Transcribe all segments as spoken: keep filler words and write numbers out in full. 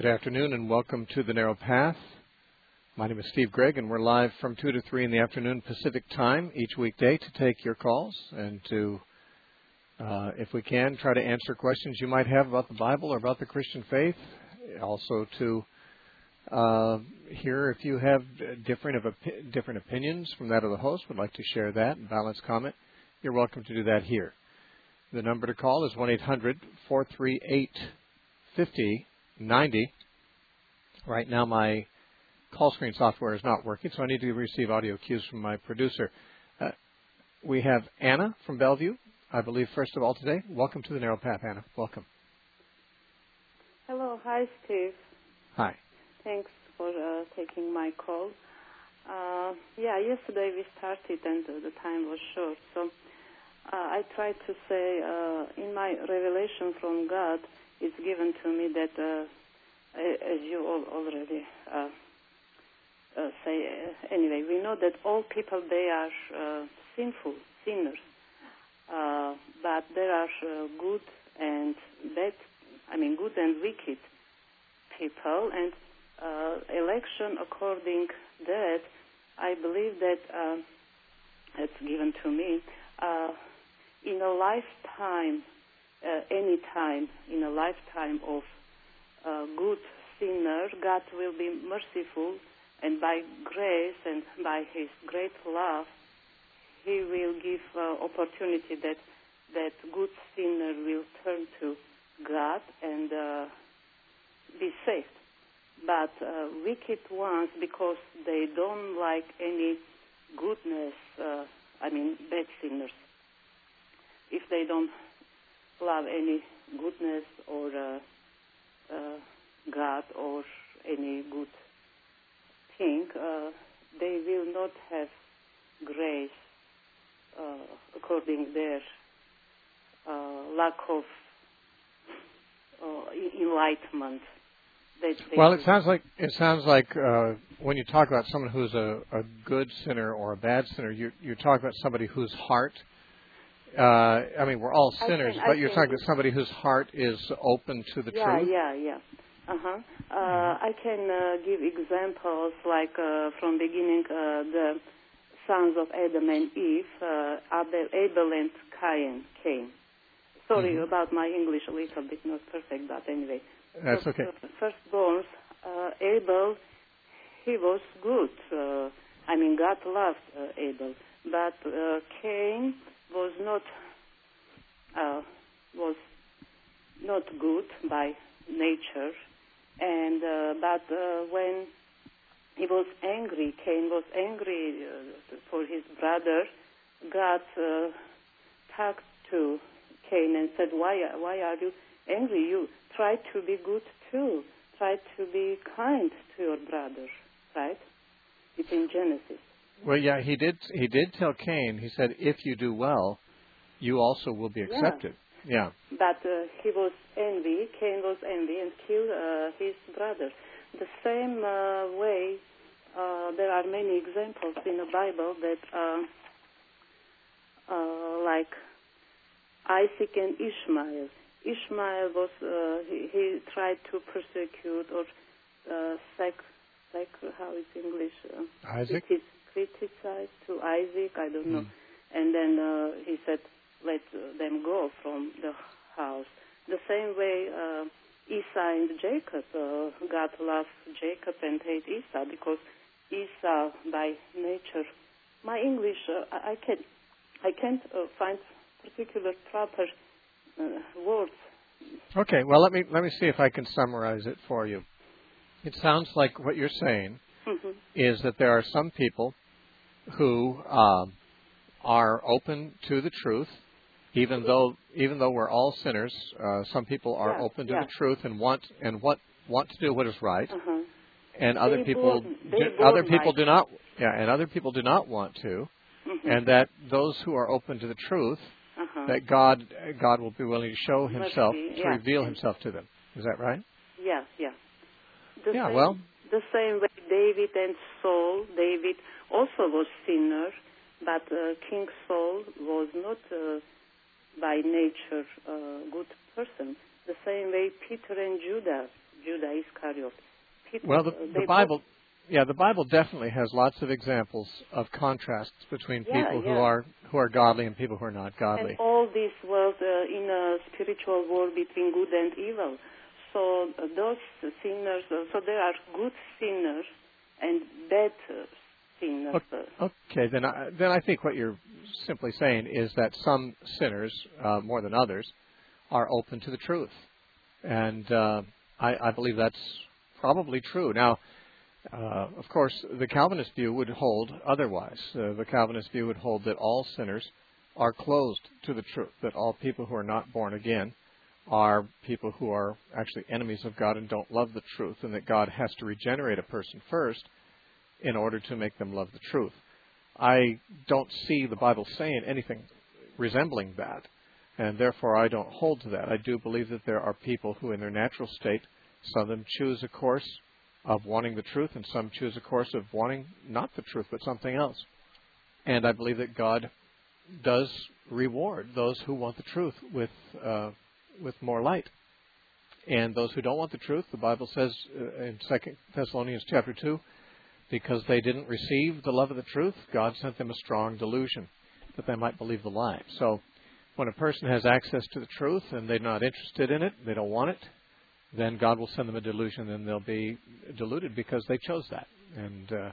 Good afternoon and welcome to The Narrow Path. My name is Steve Gregg and we're live from two to three in the afternoon Pacific time each weekday to take your calls and to, uh, if we can, try to answer questions you might have about the Bible or about the Christian faith. Also to uh, hear if you have different, of opi- different opinions from that of the host, would like to share that and balance comment. You're welcome to do that here. The number to call is one eight hundred four three eight five zero nine zero. Right now my call screen software is not working, so I need to receive audio cues from my producer. Uh, we have Anna from Bellevue, I believe, first of all today. Welcome to The Narrow Path, Anna. Welcome. Hello. Hi, Steve. Hi. Thanks for uh, taking my call. Uh, yeah, yesterday we started and uh, the time was short, so uh, I tried to say uh, in my revelation from God, it's given to me that, uh, as you all already uh, uh, say, uh, anyway, we know that all people, they are uh, sinful, sinners, uh, but there are uh, good and bad, I mean good and wicked people, and uh, election according that, I believe that uh, it's given to me, uh, in a lifetime, Uh, any time in a lifetime of uh, good sinner, God will be merciful, and by grace and by His great love, He will give uh, opportunity that that good sinner will turn to God and uh, be saved. But uh, wicked ones, because they don't like any goodness, uh, I mean bad sinners, if they don't love any goodness or uh, uh, God or any good thing, uh, they will not have grace uh, according their uh, lack of uh, enlightenment. They, they well, it sounds like it sounds like uh, when you talk about someone who's a, a good sinner or a bad sinner, you you talk about somebody whose heart. Uh, I mean, we're all sinners, can, but you're can, talking about somebody whose heart is open to the yeah, truth? Yeah, yeah, yeah. Uh-huh. Uh, mm-hmm. I can uh, give examples like uh, from beginning uh, the sons of Adam and Eve, uh, Abel, Abel and Cain came. Sorry mm-hmm. about my English, a little bit not perfect, but anyway. That's so, okay. Uh, firstborn, uh, Abel, he was good. Uh, I mean, God loved uh, Abel, but uh, Cain was not uh, was not good by nature, and uh, but uh, when he was angry, Cain was angry uh, for his brother. God uh, talked to Cain and said, "Why why are you angry? You try to be good too. Try to be kind to your brother." Right? It's in Genesis. Well, yeah, he did. He did tell Cain. He said, "If you do well, you also will be accepted." Yeah. yeah. But uh, he was envy. Cain was envy and killed uh, his brother. The same uh, way, uh, there are many examples in the Bible that, uh, uh, like Isaac and Ishmael. Ishmael was uh, he, he tried to persecute or uh, sac, sac how is English? Uh, Isaac. Criticized to Isaac. I don't know. Mm. And then uh, he said, let them go from the house. The same way uh, Esau and Jacob, uh, God loved Jacob and hate Esau because Esau by nature, my English, uh, I can I can't uh, find particular proper uh, words. Okay, well let me let me see if I can summarize it for you. It sounds like what you're saying mm-hmm. is that there are some people who uh, are open to the truth. Even though, even though we're all sinners, uh, some people are yeah, open to yeah. the truth and want and what want to do what is right, uh-huh. and other they people, born, do, other people right. do not. Yeah, and other people do not want to, mm-hmm. and that those who are open to the truth, uh-huh. that God, God will be willing to show Himself, be, to yeah. reveal Himself to them. Is that right? Yeah, yeah. The yeah. Same, well, the same way David and Saul. David also was sinner, but uh, King Saul was not. Uh, by nature a good person. The same way Peter and Judas. Judah Iscariot. Peter, Well, the, uh, the Bible, yeah, the Bible definitely has lots of examples of contrasts between yeah, people yeah. who are who are godly and people who are not godly. And all this was uh, in a spiritual war between good and evil. So uh, those sinners, uh, so there are good sinners and bad uh, sinners. Okay, then I, then I think what you're simply saying is that some sinners, uh, more than others, are open to the truth. And uh, I, I believe that's probably true. Now, uh, of course, the Calvinist view would hold otherwise. Uh, the Calvinist view would hold that all sinners are closed to the truth, that all people who are not born again are people who are actually enemies of God and don't love the truth, and that God has to regenerate a person first in order to make them love the truth. I don't see the Bible saying anything resembling that, and therefore I don't hold to that. I do believe that there are people who in their natural state, some of them choose a course of wanting the truth, and some choose a course of wanting not the truth but something else. And I believe that God does reward those who want the truth with uh, with more light. And those who don't want the truth, the Bible says uh, in Second Thessalonians chapter two, because they didn't receive the love of the truth, God sent them a strong delusion that they might believe the lie. So when a person has access to the truth and they're not interested in it, they don't want it, then God will send them a delusion and they'll be deluded because they chose that. And uh,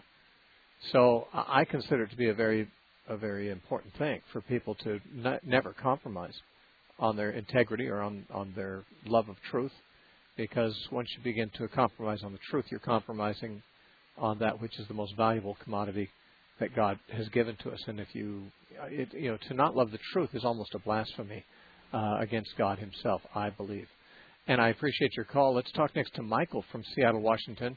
so I consider it to be a very a very important thing for people to n- never compromise on their integrity or on, on their love of truth, because once you begin to compromise on the truth, you're compromising on that which is the most valuable commodity that God has given to us. And if you, it, you know, to not love the truth is almost a blasphemy uh, against God Himself, I believe. And I appreciate your call. Let's talk next to Michael from Seattle, Washington.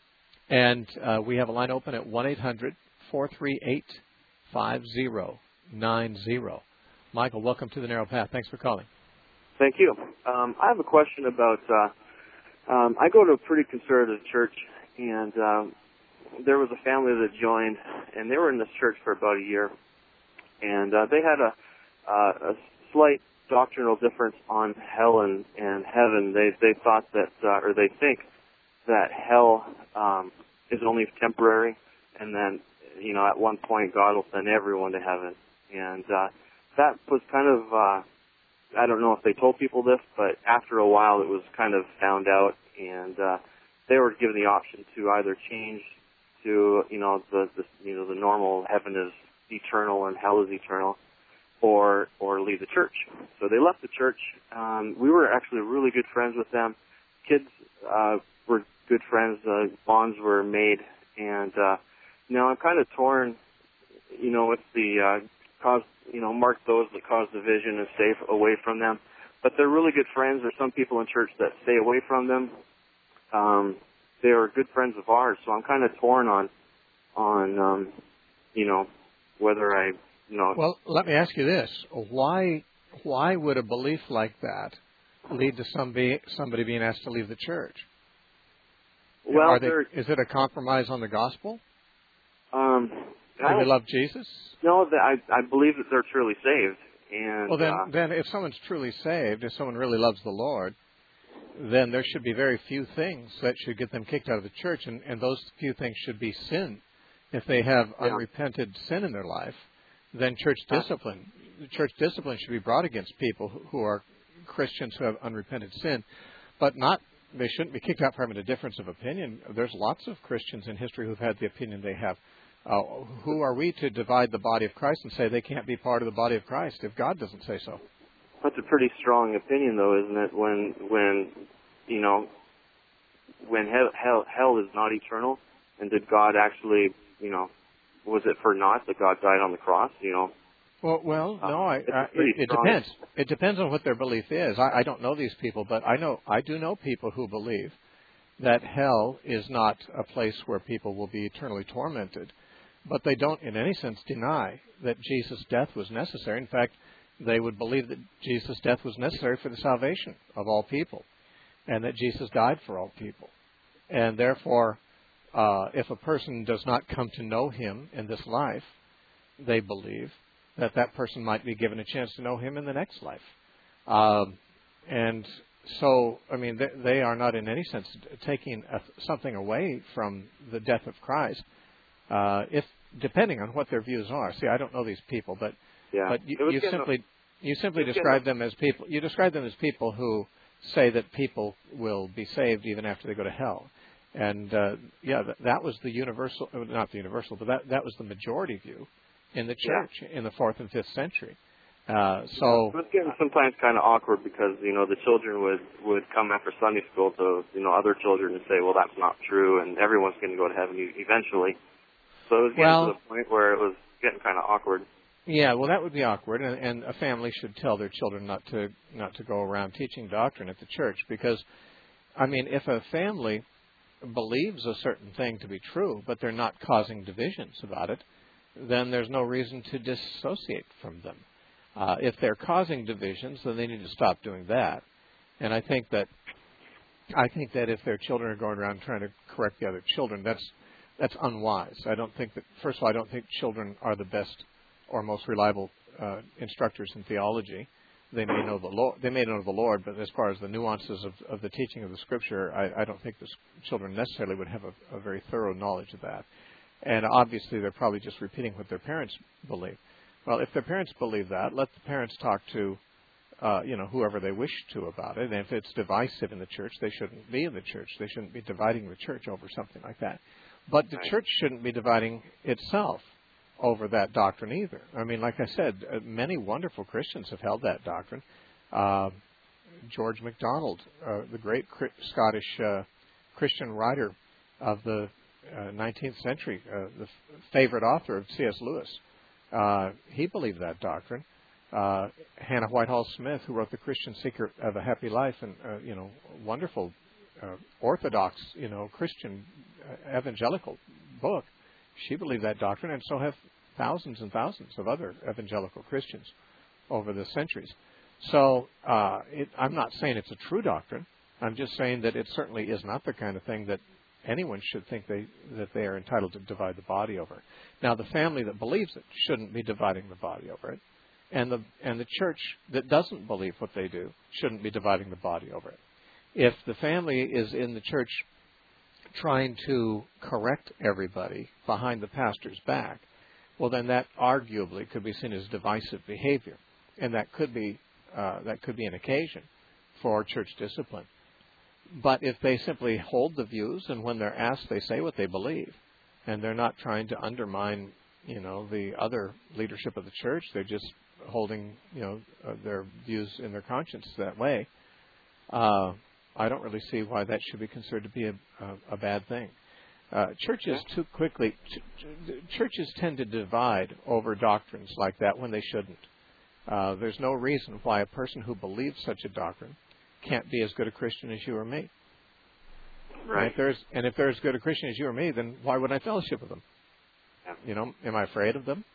And uh, we have a line open at one eight hundred four three eight five zero nine zero. Michael, welcome to the Narrow Path. Thanks for calling. Thank you. Um, I have a question about, uh, um, I go to a pretty conservative church, and um, there was a family that joined, and they were in this church for about a year, and uh, they had a, uh, a slight doctrinal difference on hell and, and heaven. They they thought that, uh, or they think that hell um, is only temporary, and then, you know, at one point God will send everyone to heaven. And uh, that was kind of, uh, I don't know if they told people this, but after a while it was kind of found out, and uh, they were given the option to either change to, you know, the, the you know the normal heaven is eternal and hell is eternal, or or leave the church. So they left the church. Um, we were actually really good friends with them. Kids uh, were good friends. Uh, bonds were made, and uh, now I'm kind of torn, you know, with the uh, cause, you know, mark those that cause division and stay away from them. But they're really good friends. There's some people in church that stay away from them. Um, they are good friends of ours, so I'm kind of torn on, on, um, you know, whether I, you know. Well, let me ask you this: Why, why would a belief like that lead to somebody somebody being asked to leave the church? Well, Are they, is it a compromise on the gospel? Um, Do they love Jesus? No, I I believe that they're truly saved. And well, then, uh, then if someone's truly saved, if someone really loves the Lord, then there should be very few things that should get them kicked out of the church, and, and those few things should be sin. If they have yeah. unrepented sin in their life, then church discipline, church discipline should be brought against people who, who are Christians who have unrepented sin, but not. They shouldn't be kicked out for having a difference of opinion. There's lots of Christians in history who've had the opinion they have. Uh, who are we to divide the body of Christ and say they can't be part of the body of Christ if God doesn't say so? That's a pretty strong opinion, though, isn't it? When, when you know, when hell, hell, hell is not eternal, and did God actually, you know, was it for naught that God died on the cross? You know. Well, well, no, I, I, it, it depends. It depends on what their belief is. I, I don't know these people, but I know I do know people who believe that hell is not a place where people will be eternally tormented, but they don't in any sense deny that Jesus' death was necessary. In fact, they would believe that Jesus' death was necessary for the salvation of all people, and that Jesus died for all people. And therefore, uh, if a person does not come to know Him in this life, they believe that that person might be given a chance to know Him in the next life. Um, and so, I mean, they, they are not in any sense taking a, something away from the death of Christ, uh, if depending on what their views are. See, I don't know these people, but Yeah. but you, It was you getting simply you simply it was describe getting- them as people. You describe them as people who say that people will be saved even after they go to hell. And uh, yeah, that, that was the universal, not the universal, but that that was the majority view in the church Yeah. in the fourth and fifth century. Uh, so it was getting sometimes kind of awkward because, you know, the children would, would come after Sunday school to, you know, other children and say, well, that's not true, and everyone's going to go to heaven e- eventually. So it was getting Well, to the point where it was getting kind of awkward. yeah, well, that would be awkward, and, and a family should tell their children not to not to go around teaching doctrine at the church, because, I mean, if a family believes a certain thing to be true, but they're not causing divisions about it, then there's no reason to dissociate from them. Uh, if they're causing divisions, then they need to stop doing that. And I think that I think that if their children are going around trying to correct the other children, that's that's unwise. I don't think that. First of all, I don't think children are the best or most reliable uh, instructors in theology. They may know the Lord. They may know the Lord, but as far as the nuances of, of the teaching of the Scripture, I, I don't think the children necessarily would have a, a very thorough knowledge of that. And obviously, they're probably just repeating what their parents believe. Well, if their parents believe that, let the parents talk to, uh, you know, whoever they wish to about it. And if it's divisive in the church, they shouldn't be in the church. They shouldn't be dividing the church over something like that. But the Right. church shouldn't be dividing itself over that doctrine either. I mean, like I said, uh, many wonderful Christians have held that doctrine. Uh, George MacDonald, uh, the great cri- Scottish uh, Christian writer of the uh, nineteenth century, uh, the f- favorite author of C S Lewis, uh, he believed that doctrine. Uh, Hannah Whitehall Smith, who wrote The Christian Secret of a Happy Life, and uh, you know, wonderful uh, Orthodox, you know, Christian uh, evangelical book, she believed that doctrine, and so have thousands and thousands of other evangelical Christians over the centuries. So uh, it, I'm not saying it's a true doctrine. I'm just saying that it certainly is not the kind of thing that anyone should think they that they are entitled to divide the body over. Now, the family that believes it shouldn't be dividing the body over it, and the and the church that doesn't believe what they do shouldn't be dividing the body over it. If the family is in the church trying to correct everybody behind the pastor's back, well, then that arguably could be seen as divisive behavior, and that could be uh, that could be an occasion for church discipline. But if they simply hold the views, and when they're asked, they say what they believe, and they're not trying to undermine, you know, the other leadership of the church, they're just holding, you know, uh, their views in their conscience that way. Uh, I don't really see why that should be considered to be a, a, a bad thing. Uh, churches too quickly, ch- ch- churches tend to divide over doctrines like that when they shouldn't. Uh, there's no reason why a person who believes such a doctrine can't be as good a Christian as you or me. Right. And if there's and if they're as good a Christian as you or me, then why would I fellowship with them? Yeah. You know, am I afraid of them?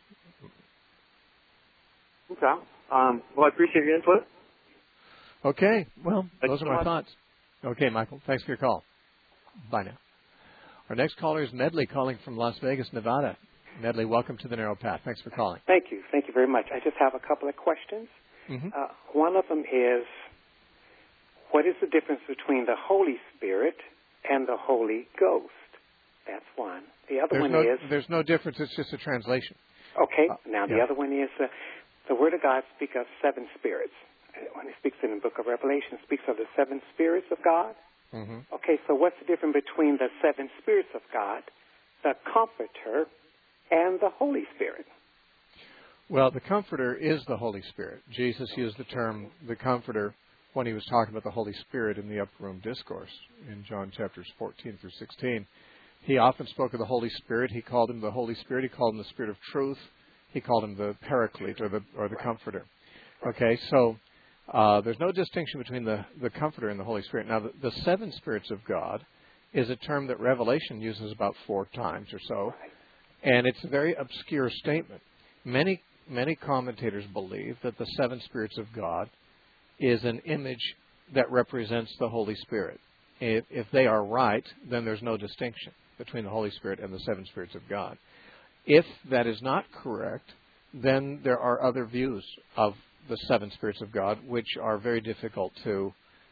Okay. Um, well, I appreciate your input. Okay. Well, Thank those you are so my much. thoughts. Okay, Michael. Thanks for your call. Bye now. Our next caller is Medley, calling from Las Vegas, Nevada. Medley, welcome to the Narrow Path. Thanks for calling. Thank you. Thank you very much. I just have a couple of questions. Mm-hmm. Uh, one of them is, what is the difference between the Holy Spirit and the Holy Ghost? That's one. The other There's one no, is... there's no difference. It's just a translation. Okay. Uh, now, the yeah. other one is, uh, the Word of God speaks of seven spirits. Uh, When it speaks in the book of Revelation, it speaks of the seven spirits of God. Mm-hmm. Okay, so what's the difference between the seven spirits of God, the Comforter, and the Holy Spirit? Well, the Comforter is the Holy Spirit. Jesus used the term the Comforter when he was talking about the Holy Spirit in the Upper Room Discourse in John chapters fourteen through sixteen. He often spoke of the Holy Spirit. He called him the Holy Spirit. He called him the Spirit of Truth. He called him the Paraclete, or the or the Comforter. Okay, so uh, there's no distinction between the, the Comforter and the Holy Spirit. Now, the, the seven spirits of God is a term that Revelation uses about four times or so, and it's a very obscure statement. Many many commentators believe that the seven spirits of God is an image that represents the Holy Spirit. If, if they are right, then there's no distinction between the Holy Spirit and the seven spirits of God. If that is not correct, then there are other views of the seven spirits of God which are very difficult to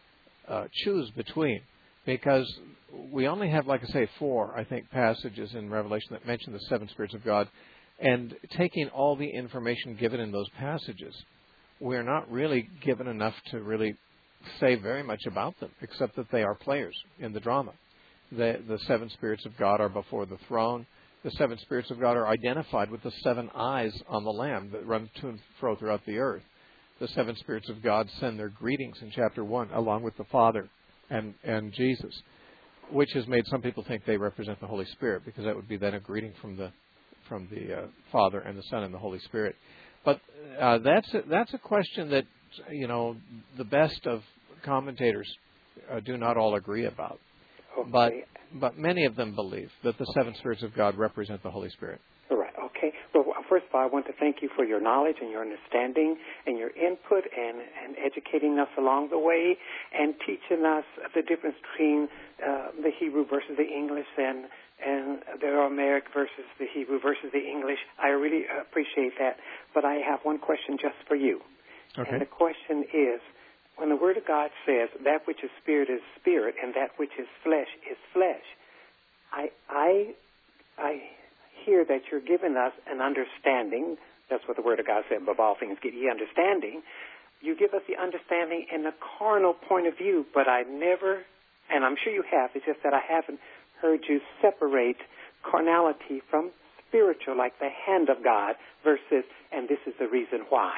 uh, choose between, because we only have, like I say, four, I think, passages in Revelation that mention the seven spirits of God. And taking all the information given in those passages, we're not really given enough to really say very much about them, except that they are players in the drama. The, the seven spirits of God are before the throne. The seven spirits of God are identified with the seven eyes on the Lamb that run to and fro throughout the earth. The seven spirits of God send their greetings in chapter one, along with the Father and, and Jesus, which has made some people think they represent the Holy Spirit, because that would be then a greeting from the from the uh, Father and the Son and the Holy Spirit. But uh, that's a, that's a question that, you know, the best of commentators uh, do not all agree about. Okay. But but many of them believe that the seven spirits of God represent the Holy Spirit. All right. Okay. Well, first of all, I want to thank you for your knowledge and your understanding and your input and, and educating us along the way and teaching us the difference between uh, the Hebrew versus the English and and the Aramaic versus the Hebrew versus the English. I really appreciate that. But I have one question just for you. Okay. And the question is, when the Word of God says that which is spirit is spirit and that which is flesh is flesh, I I I hear that you're giving us an understanding. That's what the Word of God said, above all things, get ye understanding. You give us the understanding in a carnal point of view, but I never, and I'm sure you have, it's just that I haven't heard you separate carnality from spiritual, like the hand of God versus, and this is the reason why.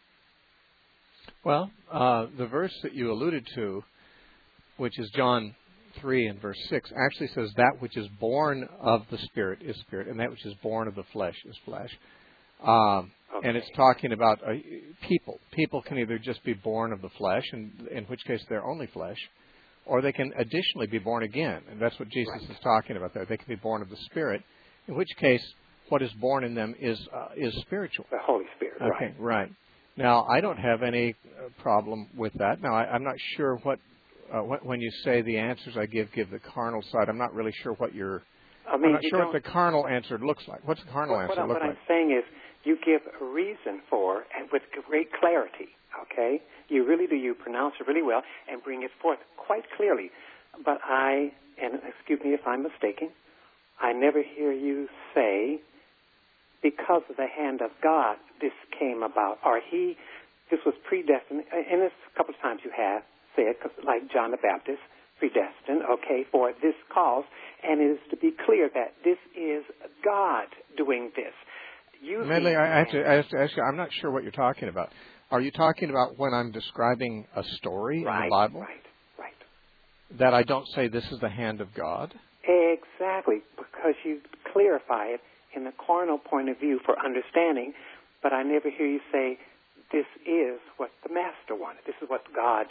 Well, uh, the verse that you alluded to, which is John three and verse six, actually says that which is born of the Spirit is spirit, and that which is born of the flesh is flesh. Um, okay. And it's talking about uh, people. People can either just be born of the flesh, and in which case they're only flesh, or they can additionally be born again, and that's what Jesus right. is talking about there. They can be born of the Spirit, in which case what is born in them is uh, is spiritual. The Holy Spirit, okay, right. right. Now, I don't have any problem with that. Now, I, I'm not sure what, uh, what, when you say the answers I give, give the carnal side, I'm not really sure what you're, I mean, I'm not you sure don't, what the carnal answer looks like. What's the carnal what, answer what, look what like? What I'm saying is you give a reason for, and with great clarity, okay? You really do. You pronounce it really well and bring it forth quite clearly. But I, and excuse me if I'm mistaken, I never hear you say, because of the hand of God, this came about, or he, this was predestined, and this a couple of times you have said, like John the Baptist, predestined, okay, for this cause, and it is to be clear that this is God doing this. Medley, I have, to, I have to ask you, I'm not sure what you're talking about. Are you talking about when I'm describing a story right, in the Bible? Right, right. That I don't say this is the hand of God? Exactly, because you clarify it in the carnal point of view for understanding, but I never hear you say, this is what the Master wanted. This is what God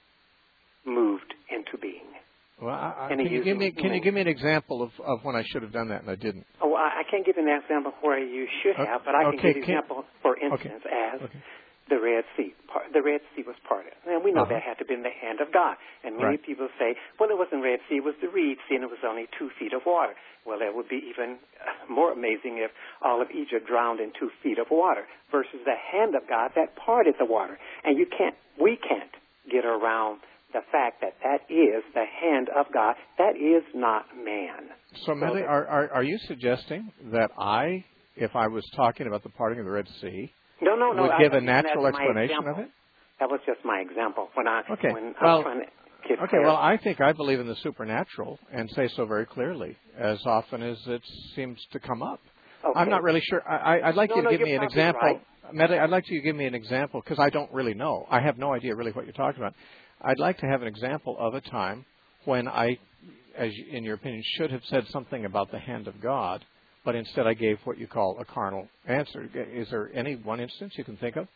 moved into being. Well, I, I, can you give me can you give me an example of, of when I should have done that and I didn't? Oh, I, I can't give an example where you should have, but I can okay, give an example, for instance, okay, as okay. the Red Sea. The Red Sea was parted. And we know uh-huh. that had to be in the hand of God. And many right. people say, well, it wasn't Red Sea, it was the Reed Sea, and it was only two feet of water. Well, that would be even more amazing if all of Egypt drowned in two feet of water versus the hand of God that parted the water. And you can't, we can't get around the fact that that is the hand of God. That is not man. So, Millie, are, are, are you suggesting that I, if I was talking about the parting of the Red Sea, no, no, no, would I, give I, a natural explanation example. of it? That was just my example. When I, okay. when well, I was trying to get Okay, clear. well, I think I believe in the supernatural and say so very clearly, as often as it seems to come up. Okay. I'm not really sure. I, I'd like no, you to no, give you're me an probably example. Right. Medley, I'd like you to give me an example because I don't really know. I have no idea really what you're talking about. I'd like to have an example of a time when I, as you, in your opinion, should have said something about the hand of God, but instead I gave what you call a carnal answer. Is there any one instance you can think of?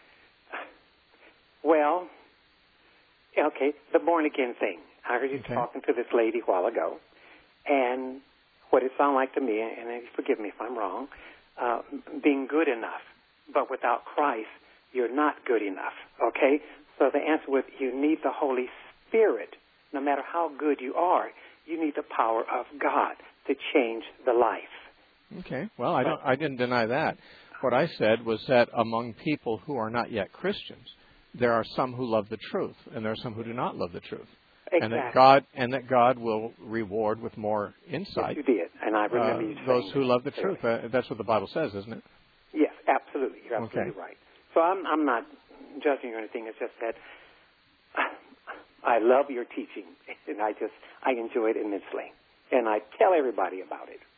Well, okay, the born-again thing. I heard you okay. talking to this lady a while ago, and what it sounded like to me, and forgive me if I'm wrong, uh, being good enough, but without Christ, you're not good enough, okay? So the answer was you need the Holy Spirit. No matter how good you are, you need the power of God to change the life. Okay. Well, I don't. I didn't deny that. What I said was that among people who are not yet Christians, there are some who love the truth, and there are some who do not love the truth. Exactly. And that God and that God will reward with more insight. Yes, you did, and I remember uh, you saying those who that. love the truth. Uh, that's what the Bible says, isn't it? Yes, absolutely. You're absolutely okay. right. So I'm I'm not judging or anything. It's just that I love your teaching, and I just I enjoy it immensely, and I tell everybody about it.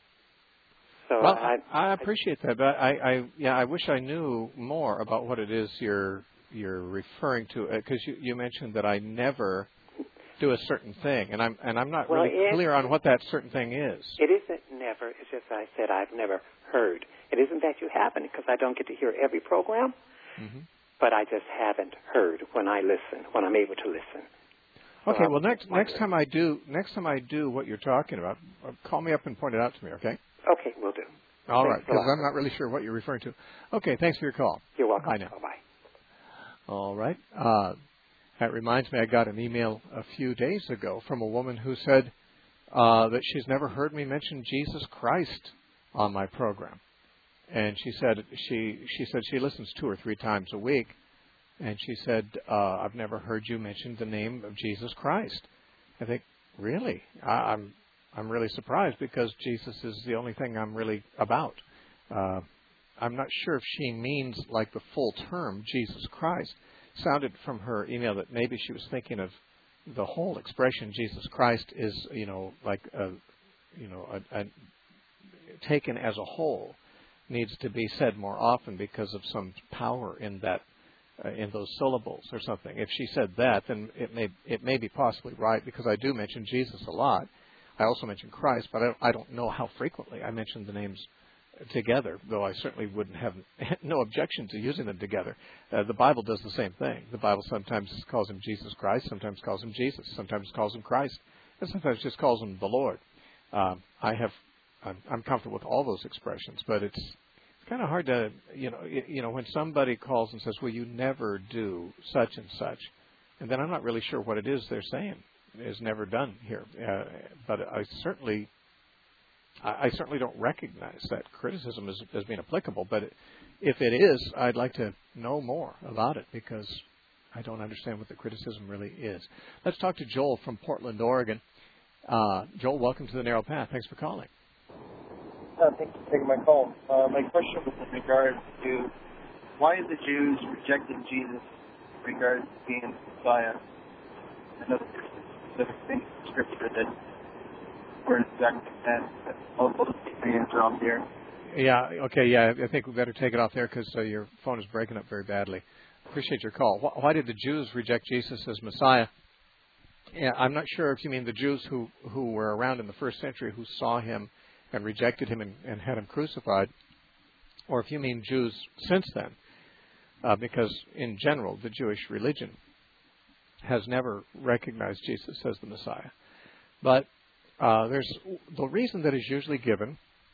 So well, I, I appreciate that, but I, I yeah I wish I knew more about what it is you're you're referring to, because you, you mentioned that I never do a certain thing, and I'm and I'm not well, really it, clear on what that certain thing is. It isn't never. It's just I said I've never heard. It isn't that you haven't, because I don't get to hear every program, mm-hmm. but I just haven't heard when I listen, when I'm able to listen. So okay. I'm Well, next wondering. next time I do next time I do what you're talking about, call me up and point it out to me. Okay. Okay, we'll do. All Thanks right, a because lot. I'm not really sure what you're referring to. Okay. Thanks for your call. You're welcome. Bye now. Bye-bye. All right. Uh, that reminds me, I got an email a few days ago from a woman who said uh, that she's never heard me mention Jesus Christ on my program. And she said she she said she listens two or three times a week, and she said uh, I've never heard you mention the name of Jesus Christ. I think, really, I, I'm I'm really surprised, because Jesus is the only thing I'm really about. Uh, I'm not sure if she means like the full term Jesus Christ. Sounded from her email that maybe she was thinking of the whole expression Jesus Christ is, you know, like a, you know, a, a, taken as a whole, needs to be said more often because of some power in that, uh, in those syllables or something. If she said that, then it may it may be possibly right, because I do mention Jesus a lot. I also mention Christ, but I don't, I don't know how frequently I mention the names together, though I certainly wouldn't have no objection to using them together. Uh, the Bible does the same thing. The Bible sometimes calls him Jesus Christ, sometimes calls him Jesus, sometimes calls him Christ, and sometimes just calls him the Lord. Um, I have, I'm, I'm comfortable with all those expressions, but it's, it's kind of hard to, you know, you, you know, when somebody calls and says, "Well, you never do such and such," and then I'm not really sure what it is they're saying is never done here. Uh, but I certainly. I certainly don't recognize that criticism as, as being applicable, but if it is, I'd like to know more about it, because I don't understand what the criticism really is. Let's talk to Joel from Portland, Oregon. Uh, Joel, welcome to the Narrow Path. Thanks for calling. Uh, thank you for taking my call. Uh, my question was in regards to why the Jews rejected Jesus in regards to being Messiah. I know there's a specific thing in Scripture that where exactly that also the answer off here. Yeah, okay, yeah, I think we better take it off there, because uh, your phone is breaking up very badly. Appreciate your call. Why, why did the Jews reject Jesus as Messiah? Yeah, I'm not sure if you mean the Jews who, who were around in the first century who saw him and rejected him and, and had him crucified, or if you mean Jews since then, uh, because in general the Jewish religion has never recognized Jesus as the Messiah. But Uh, there's the reason that is usually given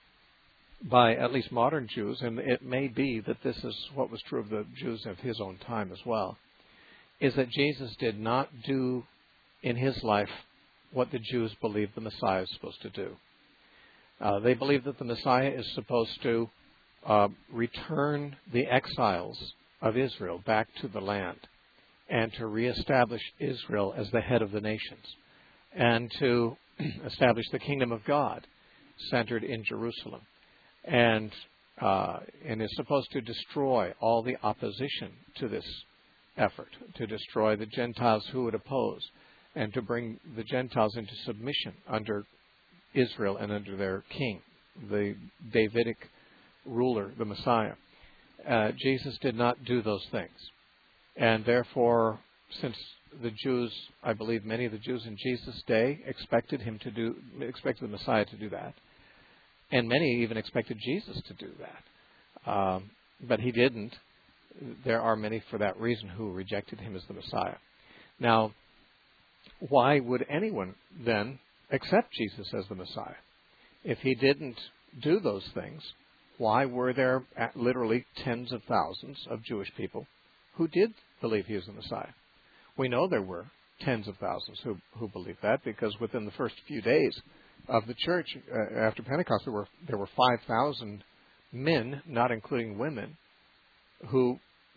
by at least modern Jews, and it may be that this is what was true of the Jews of his own time as well, is that Jesus did not do in his life what the Jews believed the Messiah is supposed to do. Uh, they believe that the Messiah is supposed to uh, return the exiles of Israel back to the land, and to reestablish Israel as the head of the nations, and to establish the kingdom of God centered in Jerusalem, and uh, and is supposed to destroy all the opposition to this effort, to destroy the Gentiles who would oppose, and to bring the Gentiles into submission under Israel and under their king, the Davidic ruler, the Messiah. Uh, Jesus did not do those things, and therefore, since the Jews, I believe many of the Jews in Jesus' day expected him to do, expected the Messiah to do that. And many even expected Jesus to do that. Um, but he didn't. There are many for that reason who rejected him as the Messiah. Now, why would anyone then accept Jesus as the Messiah? If he didn't do those things, why were there literally tens of thousands of Jewish people who did believe he was the Messiah? We know there were tens of thousands who, who believed that, because within the first few days of the church uh, after Pentecost, there were there were five thousand men, not including women, who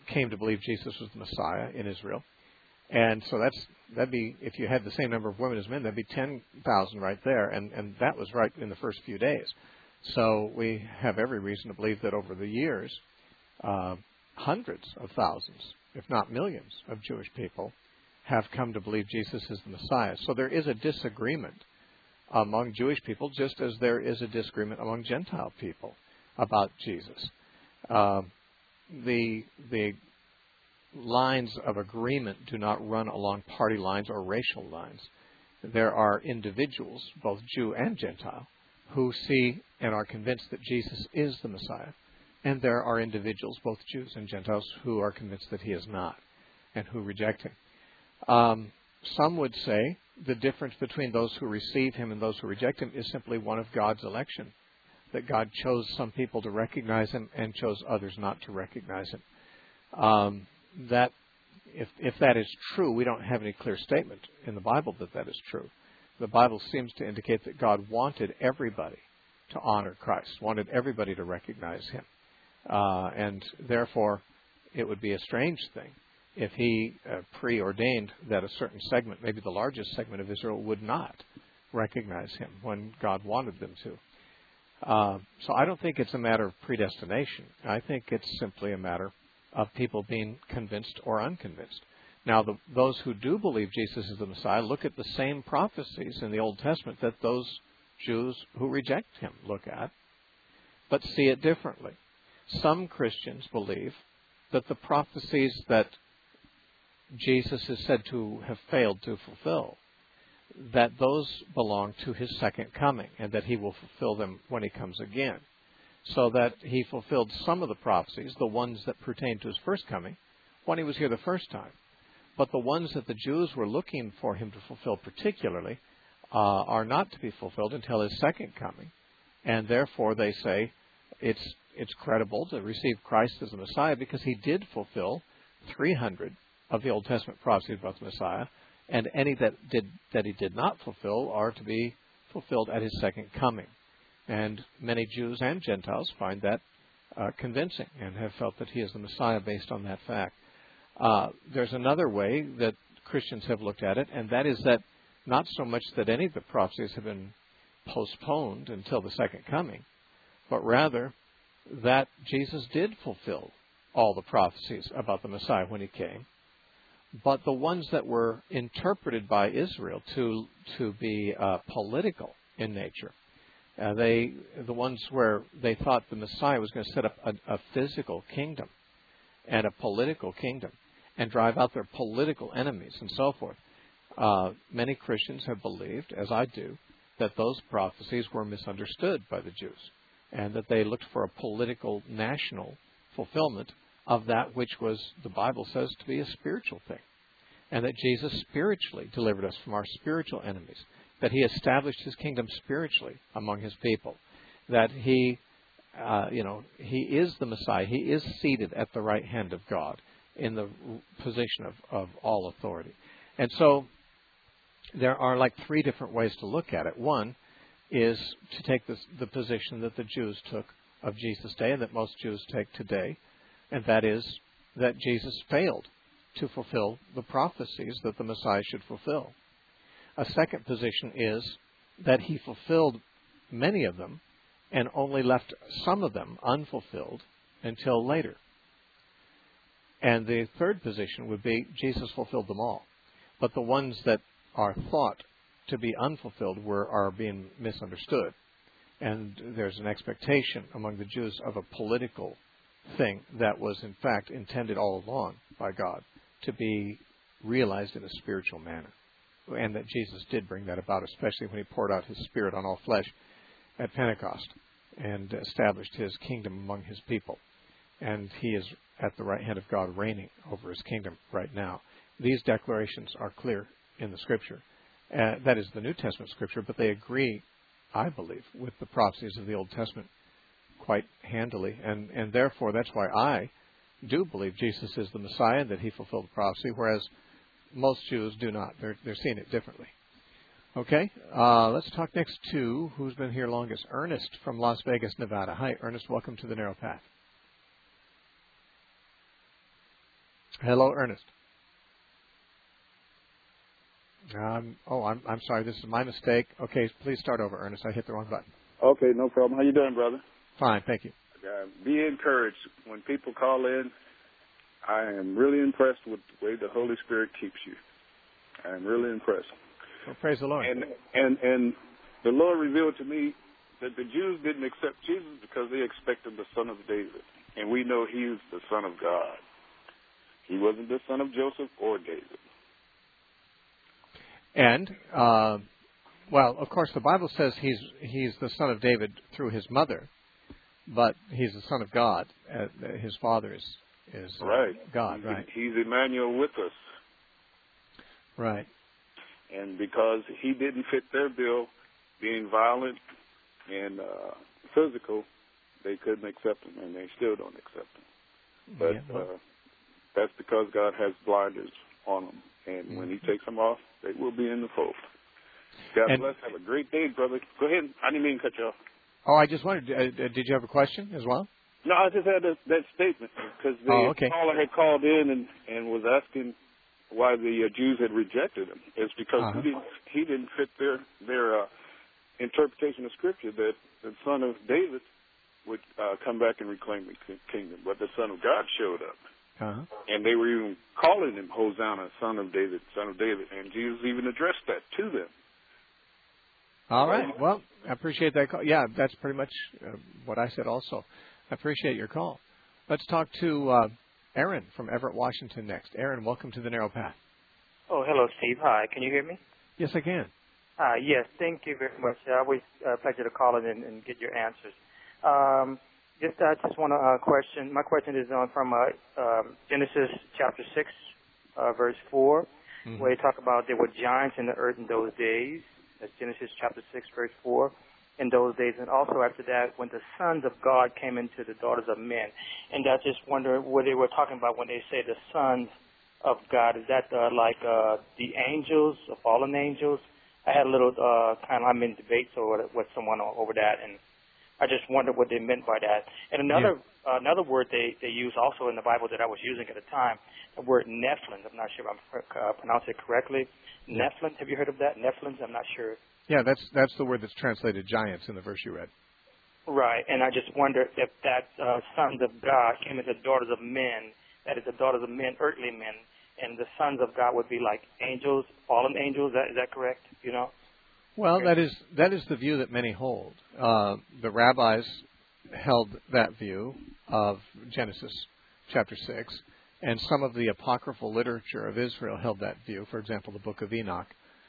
came to believe Jesus was the Messiah in Israel. And so that's that'd be, if you had the same number of women as men, that'd be ten thousand right there, and, and that was right in the first few days. So we have every reason to believe that over the years, uh, hundreds of thousands, if not millions, of Jewish people have come to believe Jesus is the Messiah. So there is a disagreement among Jewish people, just as there is a disagreement among Gentile people about Jesus. Uh, the the lines of agreement do not run along party lines or racial lines. There are individuals, both Jew and Gentile, who see and are convinced that Jesus is the Messiah. And there are individuals, both Jews and Gentiles, who are convinced that he is not and who reject him. Um, some would say the difference between those who receive him and those who reject him is simply one of God's election, that God chose some people to recognize him and chose others not to recognize him. Um, that, if, if that is true, we don't have any clear statement in the Bible that that is true. The Bible seems to indicate that God wanted everybody to honor Christ, wanted everybody to recognize him. Uh, and therefore, it would be a strange thing if he uh, preordained that a certain segment, maybe the largest segment of Israel, would not recognize him when God wanted them to. Uh, so I don't think it's a matter of predestination. I think it's simply a matter of people being convinced or unconvinced. Now, the, those who do believe Jesus is the Messiah look at the same prophecies in the Old Testament that those Jews who reject him look at, but see it differently. Some Christians believe that the prophecies that Jesus is said to have failed to fulfill, that those belong to his second coming, and that he will fulfill them when he comes again. So that he fulfilled some of the prophecies, the ones that pertain to his first coming, when he was here the first time. But the ones that the Jews were looking for him to fulfill particularly uh, are not to be fulfilled until his second coming. And therefore they say it's it's credible to receive Christ as the Messiah because he did fulfill three hundred of the Old Testament prophecies about the Messiah, and any that did that he did not fulfill are to be fulfilled at his second coming. And many Jews and Gentiles find that uh, convincing and have felt that he is the Messiah based on that fact. Uh, there's another way that Christians have looked at it, and that is that not so much that any of the prophecies have been postponed until the second coming, but rather that Jesus did fulfill all the prophecies about the Messiah when he came, but the ones that were interpreted by Israel to to be uh, political in nature, uh, they the ones where they thought the Messiah was going to set up a, a physical kingdom and a political kingdom and drive out their political enemies and so forth. Uh, many Christians have believed, as I do, that those prophecies were misunderstood by the Jews and that they looked for a political national fulfillment of that which was, the Bible says, to be a spiritual thing, and that Jesus spiritually delivered us from our spiritual enemies, that he established his kingdom spiritually among his people, that he, uh, you know, he is the Messiah. He is seated at the right hand of God in the position of, of all authority. And so there are like three different ways to look at it. One is to take this, the position that the Jews took of Jesus' day and that most Jews take today, and that is that Jesus failed to fulfill the prophecies that the Messiah should fulfill. A second position is that he fulfilled many of them and only left some of them unfulfilled until later. And the third position would be Jesus fulfilled them all, but the ones that are thought to be unfulfilled were are being misunderstood. And there's an expectation among the Jews of a political thing that was in fact intended all along by God to be realized in a spiritual manner. And that Jesus did bring that about, especially when he poured out his Spirit on all flesh at Pentecost and established his kingdom among his people. And he is at the right hand of God reigning over his kingdom right now. These declarations are clear in the Scripture. Uh, that is the New Testament Scripture, but they agree, I believe, with the prophecies of the Old Testament quite handily. And, and therefore, that's why I do believe Jesus is the Messiah and that he fulfilled the prophecy, whereas most Jews do not. They're, they're seeing it differently. Okay, uh, let's talk next to who's been here longest. Ernest from Las Vegas, Nevada. Hi, Ernest. Welcome to the Narrow Path. Hello, Ernest. Um, oh, I'm, I'm sorry. This is my mistake. Okay, please start over, Ernest. I hit the wrong button. Okay, no problem. How you doing, brother? Fine, thank you. Uh, be encouraged. When people call in, I am really impressed with the way the Holy Spirit keeps you. I am really impressed. Well, praise the Lord. And and and the Lord revealed to me that the Jews didn't accept Jesus because they expected the Son of David, and we know He's the Son of God. He wasn't the son of Joseph or David. And uh, well, of course, the Bible says he's he's the son of David through his mother, but he's the son of God. Uh, his father is is uh, right. God, he's, right? He's Emmanuel with us. Right. And because he didn't fit their bill, being violent and uh, physical, they couldn't accept him, and they still don't accept him. But yeah, well. uh, that's because God has blinders on them, and mm-hmm. when He takes them off, they will be in the fold. God and, bless. Have a great day, brother. Go ahead. I didn't mean to cut you off. Oh, I just wondered, uh, did you have a question as well? No, I just had a, that statement because the oh, okay. caller had called in and, and was asking why the uh, Jews had rejected him. It's because uh-huh. he didn't he didn't fit their their uh, interpretation of Scripture that the son of David would uh, come back and reclaim the kingdom, but the Son of God showed up, uh-huh. and they were even calling him Hosanna, Son of David, Son of David, and Jesus even addressed that to them. All right. Well, I appreciate that call. Yeah, that's pretty much uh, what I said also. I appreciate your call. Let's talk to uh, Aaron from Everett, Washington next. Aaron, welcome to the Narrow Path. Oh, hello, Steve. Hi. Can you hear me? Yes, I can. Uh, yes, thank you very much. I always uh, pleasure to call in and, and get your answers. Um, just I uh, just want to uh, question. My question is on from uh, um, Genesis chapter six, uh, verse four, mm-hmm. where they talk about there were giants in the earth in those days. That's Genesis chapter six, verse four. In those days, and also after that, when the sons of God came into the daughters of men, and I just wonder what they were talking about when they say the sons of God. Is that uh, like uh, the angels, the fallen angels? I had a little uh, kind of I'm in debates over with someone over that, and I just wondered what they meant by that. And another yeah. uh, another word they they use also in the Bible that I was using at the time, the word Nephilim. I'm not sure if I'm uh, pronouncing it correctly. Yeah. Nephilim. Have you heard of that? Nephilim. I'm not sure. Yeah, that's that's the word that's translated giants in the verse you read. Right, and I just wonder if that uh, sons of God came into daughters of men, that is the daughters of men, earthly men, and the sons of God would be like angels, fallen angels. Is that, is that correct? You know. Well, okay. that is that is the view that many hold. Uh, the rabbis held that view of Genesis chapter six, and some of the apocryphal literature of Israel held that view. For example, the Book of Enoch.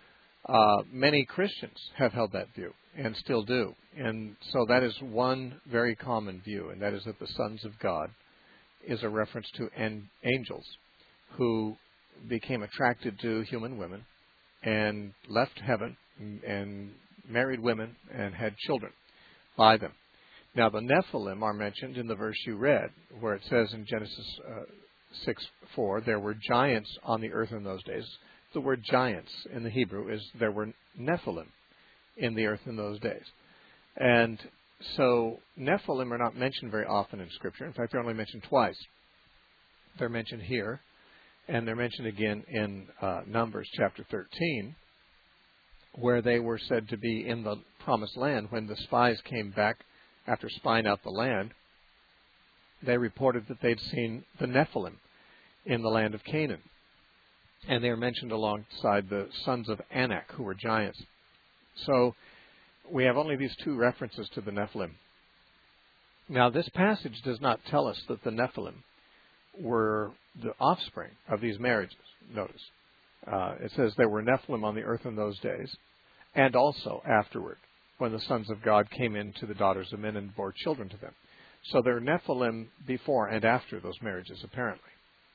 Uh, many Christians have held that view and still do. And so that is one very common view, and that is that the sons of God is a reference to an- angels who became attracted to human women and left heaven and, and married women and had children by them. Now, the Nephilim are mentioned in the verse you read, where it says in Genesis uh, six four, there were giants on the earth in those days. The word giants in the Hebrew is there were Nephilim in the earth in those days. And so Nephilim are not mentioned very often in Scripture. In fact, they're only mentioned twice. They're mentioned here, and they're mentioned again in uh, Numbers chapter thirteen, where they were said to be in the promised land. When the spies came back after spying out the land, they reported that they'd seen the Nephilim in the land of Canaan. And they are mentioned alongside the sons of Anak, who were giants. So we have only these two references to the Nephilim. Now, this passage does not tell us that the Nephilim were the offspring of these marriages. Notice. Uh, it says there were Nephilim on the earth in those days, and also afterward, when the sons of God came into the daughters of men and bore children to them. So there are Nephilim before and after those marriages, apparently.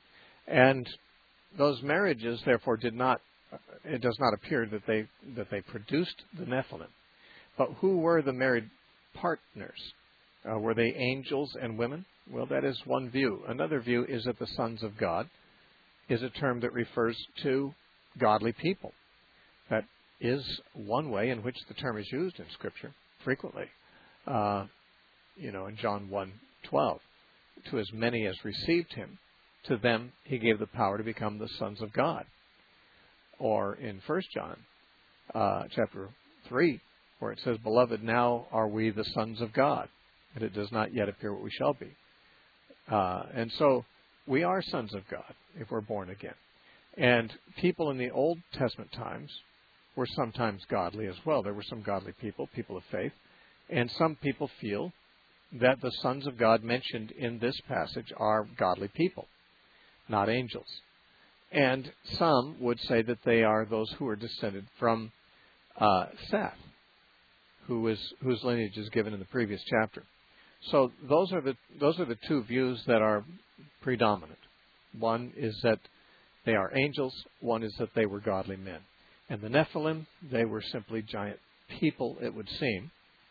And those marriages, therefore, did not. It does not appear that they that they produced the Nephilim. But who were the married partners? Uh, were they angels and women? Well, that is one view. Another view is that the sons of God is a term that refers to godly people. That is one way in which the term is used in Scripture frequently. Uh, you know, in John one twelve, to as many as received him, to them he gave the power to become the sons of God. Or in First John uh, chapter three, where it says, Beloved, now are we the sons of God, and it does not yet appear what we shall be. Uh, and so we are sons of God if we're born again. And people in the Old Testament times were sometimes godly as well. There were some godly people, people of faith. And some people feel that the sons of God mentioned in this passage are godly people, not angels. And some would say that they are those who are descended from uh, Seth, who is whose lineage is given in the previous chapter. So those are the those are the two views that are predominant. One is that they are angels. One is that they were godly men. And the Nephilim, they were simply giant people, it would seem.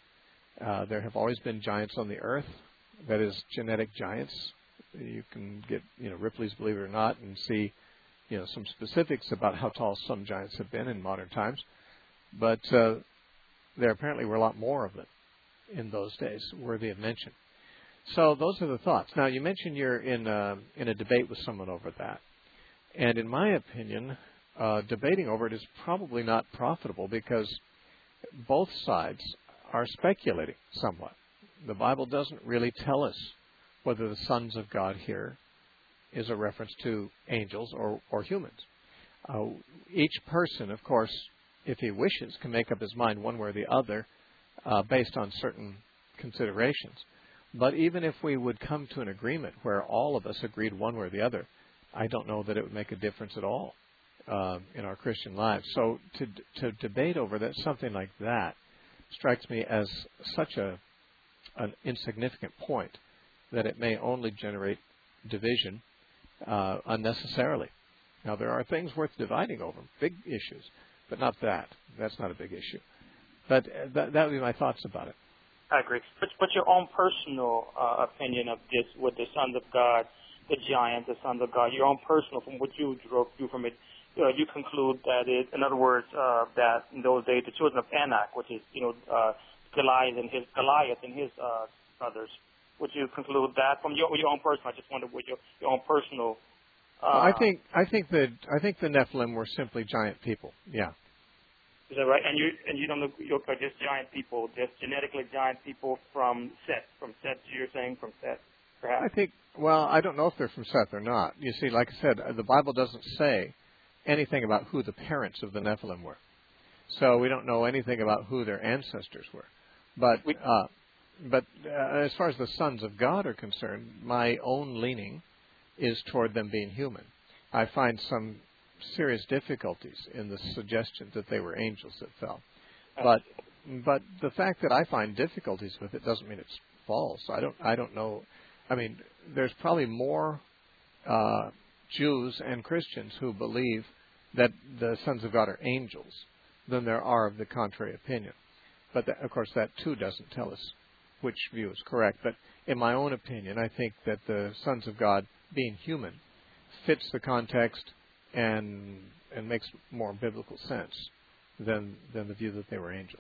Uh, there have always been giants on the earth, that is, genetic giants. You can get, you know, Ripley's Believe It or Not and see, you know, some specifics about how tall some giants have been in modern times. But uh, there apparently were a lot more of them in those days, worthy of mention. So those are the thoughts. Now, you mentioned you're in a, in a debate with someone over that. And in my opinion, uh, debating over it is probably not profitable because both sides are speculating somewhat. The Bible doesn't really tell us whether the sons of God here is a reference to angels or, or humans. Uh, each person, of course, if he wishes, can make up his mind one way or the other uh, based on certain considerations. But even if we would come to an agreement where all of us agreed one way or the other, I don't know that it would make a difference at all uh, in our Christian lives. So to to debate over that, something like that strikes me as such a an insignificant point that it may only generate division uh, unnecessarily. Now, there are things worth dividing over, big issues, but not that. That's not a big issue. But that, that would be my thoughts about it. I agree. But, but your own personal uh, opinion of this with the sons of God, the giants, the sons of God, your own personal, from what you drew from it, you know, you conclude that it, in other words, uh, that in those days the children of Anak, which is, you know, uh, Goliath and his Goliath and his uh, brothers, would you conclude that from your, your own personal? I just wonder what your your own personal. Uh, well, I think I think the I think the Nephilim were simply giant people. Yeah. Is that right? And you and you don't look you're just giant people, just genetically giant people from Seth, from Seth. You're saying from Seth, perhaps. I think. Well, I don't know if they're from Seth or not. You see, like I said, the Bible doesn't say anything about who the parents of the Nephilim were, so we don't know anything about who their ancestors were. But uh, but uh, as far as the sons of God are concerned, my own leaning is toward them being human. I find some serious difficulties in the suggestion that they were angels that fell. But but the fact that I find difficulties with it doesn't mean it's false. I don't I don't know. I mean, there's probably more uh, Jews and Christians who believe that the sons of God are angels than there are of the contrary opinion. But that, of course, that too doesn't tell us which view is correct. But in my own opinion, I think that the sons of God being human fits the context and and makes more biblical sense than than the view that they were angels.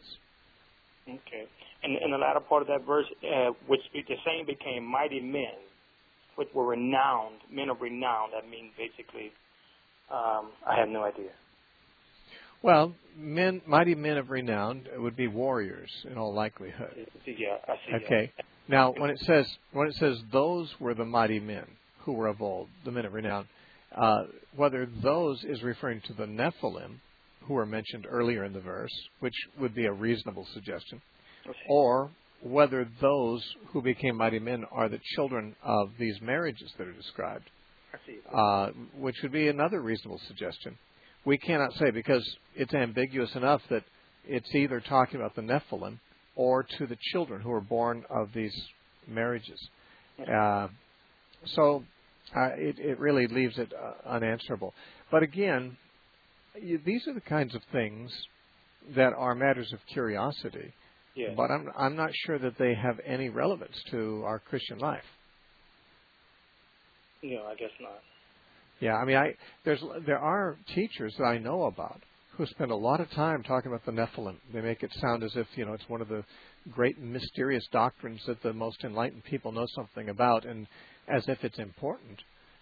Okay. And in the latter part of that verse, uh, which the same became mighty men, which were renowned, men of renown, that means basically, um, I have no idea. Well, men, mighty men of renown would be warriors in all likelihood. Yeah, I see. Okay. That. Now, when it says when it says those were the mighty men who were of old, the men of renown, uh, whether those is referring to the Nephilim, who were mentioned earlier in the verse, which would be a reasonable suggestion, okay, or whether those who became mighty men are the children of these marriages that are described, I see. Uh, which would be another reasonable suggestion. We cannot say because it's ambiguous enough that it's either talking about the Nephilim or to the children who were born of these marriages. Uh, so uh, it, it really leaves it uh, unanswerable. But again, you, these are the kinds of things that are matters of curiosity. Yes. But I'm I'm not sure that they have any relevance to our Christian life. No, I guess not. Yeah, I mean, I there's there are teachers that I know about who spend a lot of time talking about the Nephilim. They make it sound as if, you know, it's one of the great mysterious doctrines that the most enlightened people know something about, and as if it's important.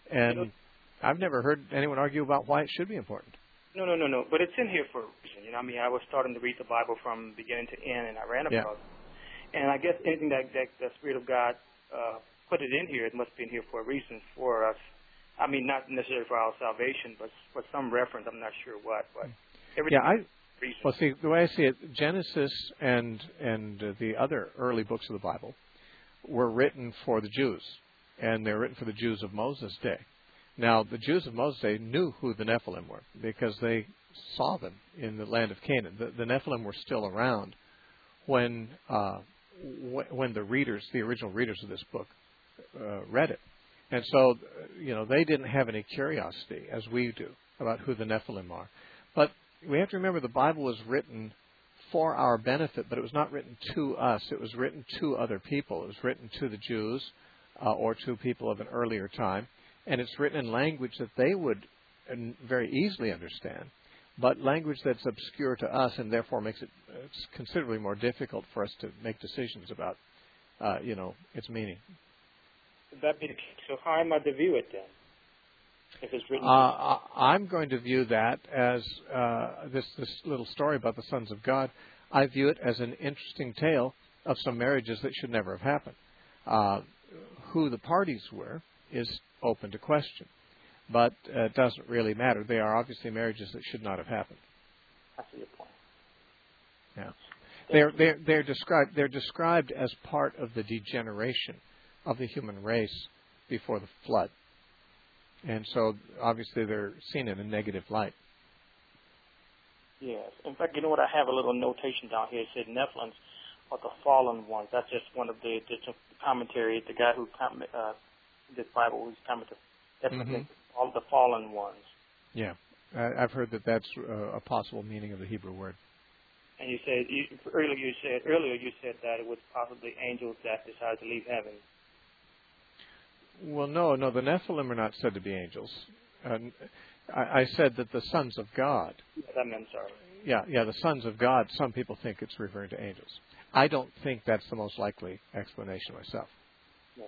And you know, I've never heard anyone argue about why it should be important. No, no, no, no. But it's in here for a reason. You know, I mean, I was starting to read the Bible from beginning to end, and I ran Yeah. across it. And I guess anything that, that the Spirit of God uh, put it in here, it must be in here for a reason for us. I mean, not necessarily for our salvation, but for some reference. I'm not sure what, but everything. Yeah, I. Reason. Well, see, the way I see it, Genesis and and uh, the other early books of the Bible were written for the Jews, and they're written for the Jews of Moses' day. Now, the Jews of Moses' day knew who the Nephilim were because they saw them in the land of Canaan. The, the Nephilim were still around when uh, w- when the readers, the original readers of this book, uh, read it. And so, you know, they didn't have any curiosity, as we do, about who the Nephilim are. But we have to remember the Bible was written for our benefit, but it was not written to us. It was written to other people. It was written to the Jews uh, or to people of an earlier time. And it's written in language that they would very easily understand, but language that's obscure to us and therefore makes it it's considerably more difficult for us to make decisions about, uh, you know, its meaning. Would that be the case? So how am I to view it then? If it's written. Uh, I'm going to view that as uh, this this little story about the sons of God. I view it as an interesting tale of some marriages that should never have happened. Uh, who the parties were is open to question, but uh, it doesn't really matter. They are obviously marriages that should not have happened. I see your point. Yeah, they're they're they're described they're described as part of the degeneration of the human race before the flood, and so obviously they're seen in a negative light. Yes. In fact, you know what? I have a little notation down here. It said Nephilims are the fallen ones. That's just one of the, the commentary. The guy who com- uh, this Bible who's commented. That's mm-hmm. all the fallen ones. Yeah, I, I've heard that that's uh, a possible meaning of the Hebrew word. And you said you, earlier you said earlier you said that it was possibly angels that decided to leave heaven. Well, no, no, the Nephilim are not said to be angels. Uh, I, I said that the sons of God. Yeah, that meant sorry. Yeah, yeah, the sons of God. Some people think it's referring to angels. I don't think that's the most likely explanation myself. Yeah.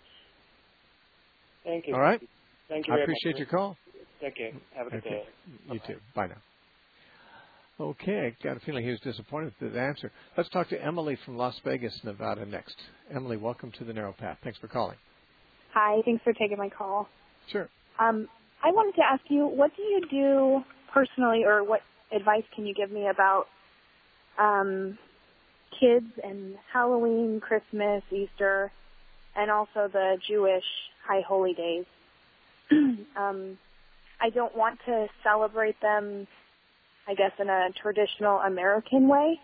Thank you. All right. Thank you. I very appreciate much. your call. Thank you. Have a good okay. day. You Bye-bye. too. Bye now. Okay, I got a feeling he was disappointed with the answer. Let's talk to Emily from Las Vegas, Nevada next. Emily, welcome to the Narrow Path. Thanks for calling. Hi, thanks for taking my call. Sure. Um, I wanted to ask you, what do you do personally, or what advice can you give me about um, kids and Halloween, Christmas, Easter, and also the Jewish high holy days? um, I don't want to celebrate them, I guess, in a traditional American way,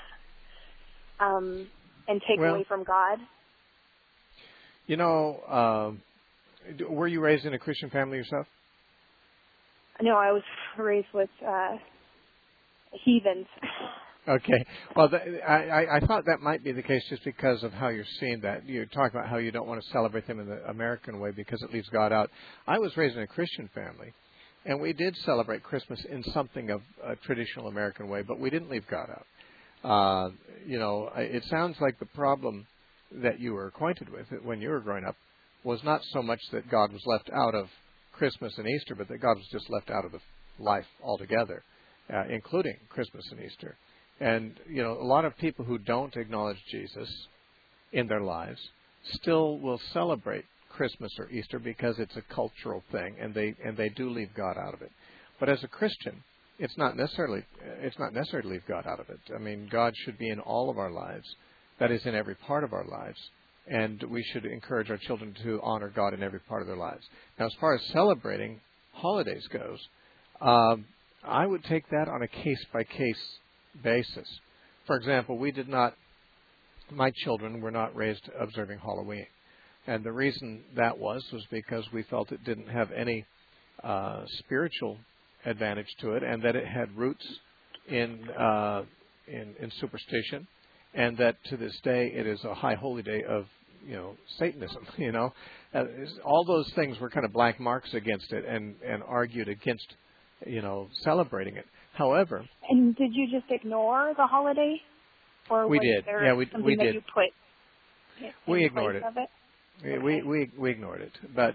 um, and take well, away from God. You know, uh, were you raised in a Christian family yourself? No, I was raised with uh, heathens. Okay. Well, th- I, I thought that might be the case just because of how you're seeing that. You're talking about how you don't want to celebrate them in the American way because it leaves God out. I was raised in a Christian family, and we did celebrate Christmas in something of a traditional American way, but we didn't leave God out. Uh, you know, it sounds like the problem that you were acquainted with when you were growing up was not so much that God was left out of Christmas and Easter, but that God was just left out of the life altogether, uh, including Christmas and Easter. And, you know, a lot of people who don't acknowledge Jesus in their lives still will celebrate Christmas or Easter because it's a cultural thing, and they and they do leave God out of it. But as a Christian, it's not necessarily it's not necessary to leave God out of it. I mean, God should be in all of our lives. That is, in every part of our lives. And we should encourage our children to honor God in every part of their lives. Now, as far as celebrating holidays goes, um, I would take that on a case-by-case basis. For example, we did not, my children were not raised observing Halloween. And the reason that was was because we felt it didn't have any uh, spiritual advantage to it, and that it had roots in, uh, in in superstition, and that to this day it is a high holy day of, you know, Satanism. You know, uh, all those things were kind of black marks against it, and and argued against, you know, celebrating it. However, and did you just ignore the holiday, or we was did? there Yeah, we something we that did. you put in We place ignored it. of it? We, Okay. we we we ignored it, but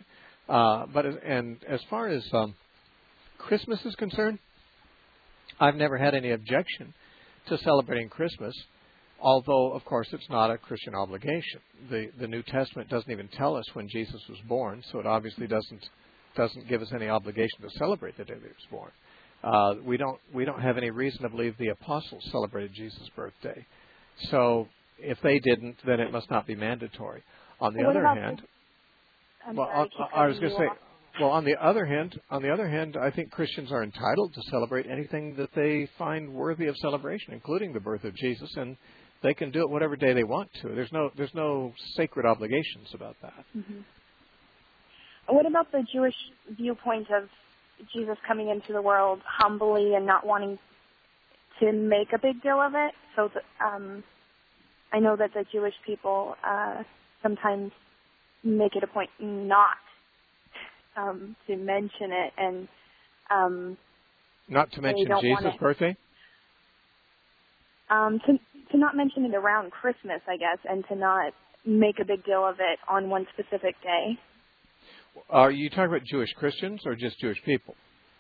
Uh, but and as far as um, Christmas is concerned, I've never had any objection to celebrating Christmas, although, of course, it's not a Christian obligation. The the New Testament doesn't even tell us when Jesus was born, so it obviously doesn't doesn't give us any obligation to celebrate the day that he was born. Uh, we don't we don't have any reason to believe the apostles celebrated Jesus' birthday. So if they didn't, then it must not be mandatory. On the what other about hand, the, well, sorry, on, I was going to say, well, on the other hand, on the other hand, I think Christians are entitled to celebrate anything that they find worthy of celebration, including the birth of Jesus, and they can do it whatever day they want to. There's no there's no sacred obligations about that. Mm-hmm. What about the Jewish viewpoint of Jesus coming into the world humbly and not wanting to make a big deal of it? So the, um, I know that the Jewish people uh, sometimes make it a point not um, to mention it, and um, not to mention Jesus' birthday. Um, to to not mention it around Christmas, I guess, and to not make a big deal of it on one specific day. Are you talking about Jewish Christians or just Jewish people?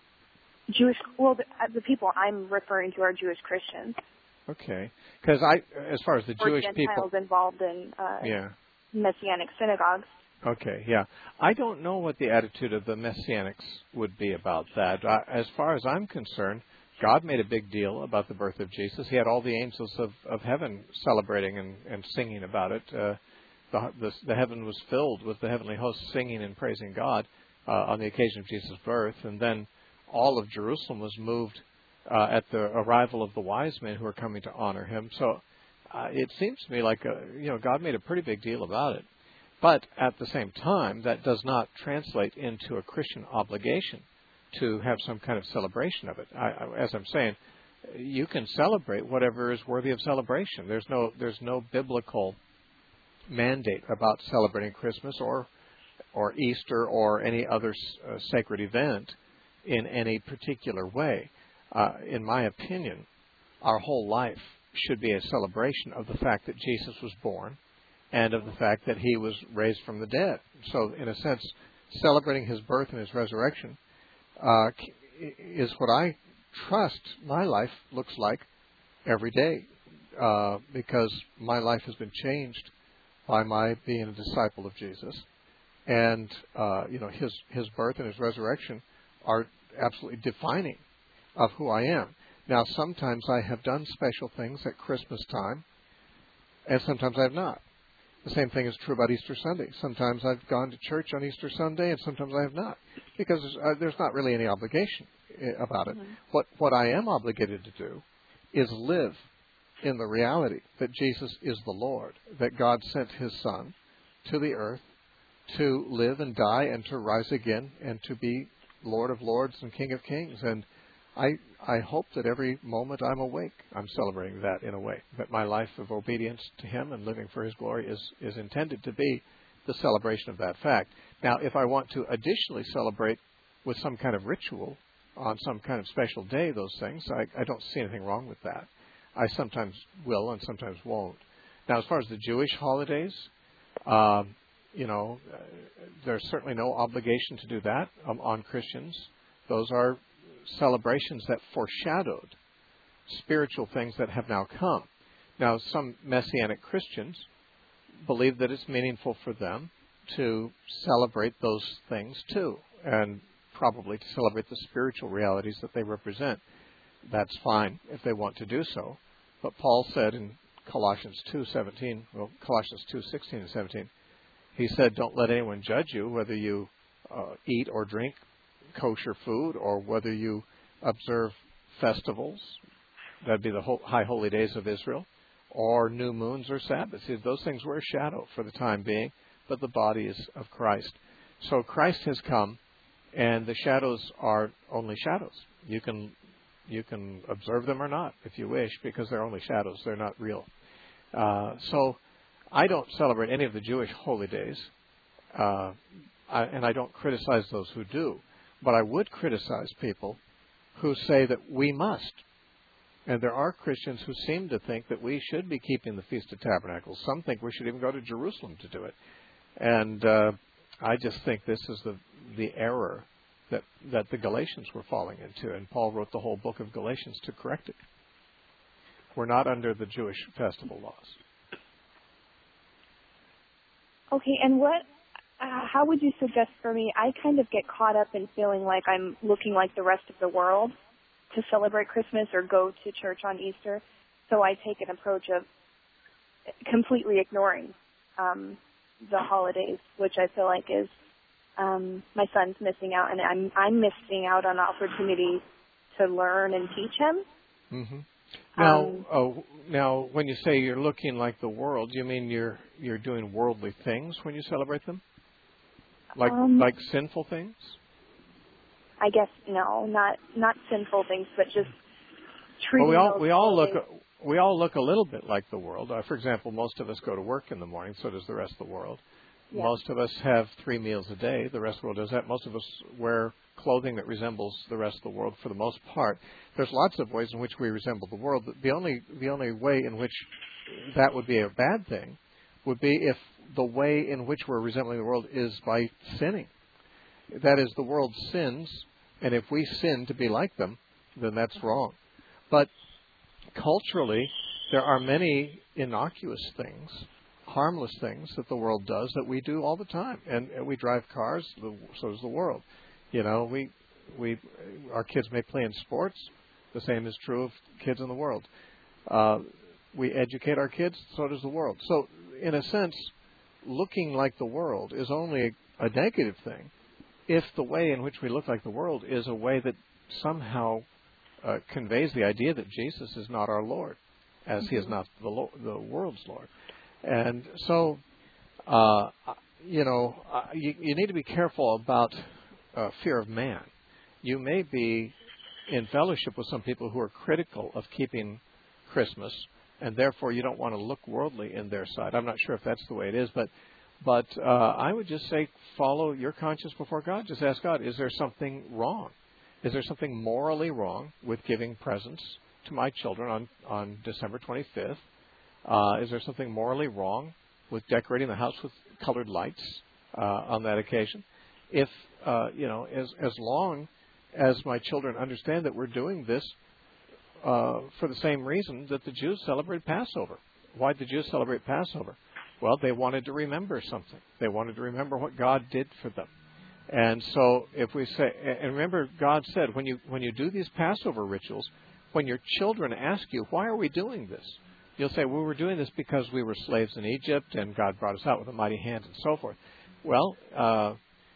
Jewish, well, the, the people I'm referring to are Jewish Christians. Okay, because I, as far as the or Jewish Gentiles people, involved in uh, yeah, Messianic synagogues. Okay, yeah, I don't know what the attitude of the Messianics would be about that. I, as far as I'm concerned, God made a big deal about the birth of Jesus. He had all the angels of, of heaven celebrating and, and singing about it. Uh, the, the, the heaven was filled with the heavenly hosts singing and praising God uh, on the occasion of Jesus' birth. And then all of Jerusalem was moved uh, at the arrival of the wise men who were coming to honor him. So uh, it seems to me like a, you know God made a pretty big deal about it. But at the same time, that does not translate into a Christian obligation to have some kind of celebration of it. I, I, as I'm saying, you can celebrate whatever is worthy of celebration. There's no there's no biblical mandate about celebrating Christmas or or Easter or any other uh, sacred event in any particular way. Uh, in my opinion, our whole life should be a celebration of the fact that Jesus was born and of the fact that he was raised from the dead. So, in a sense, celebrating his birth and his resurrection Uh, is what I trust my life looks like every day, uh, because my life has been changed by my being a disciple of Jesus, and uh, you know his his birth and his resurrection are absolutely defining of who I am. Now, sometimes I have done special things at Christmas time, and sometimes I have not. The same thing is true about Easter Sunday. Sometimes I've gone to church on Easter Sunday, and sometimes I have not, because uh, there's not really any obligation about it. Mm-hmm. What what I am obligated to do is live in the reality that Jesus is the Lord, that God sent his Son to the earth to live and die and to rise again and to be Lord of Lords and King of Kings. And I I hope that every moment I'm awake, I'm celebrating that in a way, that my life of obedience to him and living for his glory is, is intended to be the celebration of that fact. Now, if I want to additionally celebrate with some kind of ritual on some kind of special day those things, I, I don't see anything wrong with that. I sometimes will and sometimes won't. Now, as far as the Jewish holidays, um, you know, uh, there's certainly no obligation to do that um, on Christians. Those are celebrations that foreshadowed spiritual things that have now come. Now, some Messianic Christians believe that it's meaningful for them to celebrate those things too, and probably to celebrate the spiritual realities that they represent. That's fine if they want to do so. But Paul said in Colossians two seventeen, well, Colossians two sixteen and seventeen, he said, "Don't let anyone judge you, whether you uh, eat or drink kosher food, or whether you observe festivals, that'd be the whole, high holy days of Israel, or new moons or Sabbaths." Those things were a shadow for the time being, but the body is of Christ. So Christ has come, and the shadows are only shadows. You can you can observe them or not, if you wish, because they're only shadows. They're not real. Uh, so I don't celebrate any of the Jewish holy days, uh, I, and I don't criticize those who do. But I would criticize people who say that we must. And there are Christians who seem to think that we should be keeping the Feast of Tabernacles. Some think we should even go to Jerusalem to do it. And uh, I just think this is the the error that, that the Galatians were falling into. And Paul wrote the whole book of Galatians to correct it. We're not under the Jewish festival laws. Okay, and what, uh, how would you suggest for me, I kind of get caught up in feeling like I'm looking like the rest of the world to celebrate Christmas or go to church on Easter. So I take an approach of completely ignoring um, the holidays, which I feel like is um, my son's missing out, and I'm I'm missing out on opportunities to learn and teach him. Mm-hmm. Now, Um, oh, now, when you say you're looking like the world, you mean you're you're doing worldly things when you celebrate them, like Um, like sinful things? I guess no, not not sinful things, but just treating Well, we all those we all look holidays. we all look a little bit like the world. Uh, for example, most of us go to work in the morning. So does the rest of the world. Yeah. Most of us have three meals a day. The rest of the world does that. Most of us wear clothing that resembles the rest of the world for the most part. There's lots of ways in which we resemble the world. The only the only way in which that would be a bad thing would be if the way in which we're resembling the world is by sinning. That is, the world sins, and if we sin to be like them, then that's wrong. But culturally, there are many innocuous things, harmless things that the world does that we do all the time. And, and we drive cars, so does the world. You know, we we our kids may play in sports. The same is true of kids in the world. Uh, we educate our kids, so does the world. So, in a sense, looking like the world is only a, a negative thing if the way in which we look like the world is a way that somehow uh, conveys the idea that Jesus is not our Lord, as He is not the, Lo- the world's Lord. And so, uh, you know, uh, you, you need to be careful about uh, fear of man. You may be in fellowship with some people who are critical of keeping Christmas, and therefore you don't want to look worldly in their sight. I'm not sure if that's the way it is, but but uh, I would just say follow your conscience before God. Just ask God, is there something wrong? Is there something morally wrong with giving presents to my children on, on December twenty-fifth? Uh, is there something morally wrong with decorating the house with colored lights uh, on that occasion? If, uh, you know, as, as long as my children understand that we're doing this uh, for the same reason that the Jews celebrate Passover. Why did the Jews celebrate Passover? Well, they wanted to remember something. They wanted to remember what God did for them. And so if we say, and remember, God said, when you when you do these Passover rituals, when your children ask you, why are we doing this? You'll say, well, we're doing this because we were slaves in Egypt and God brought us out with a mighty hand and so forth. Well, uh,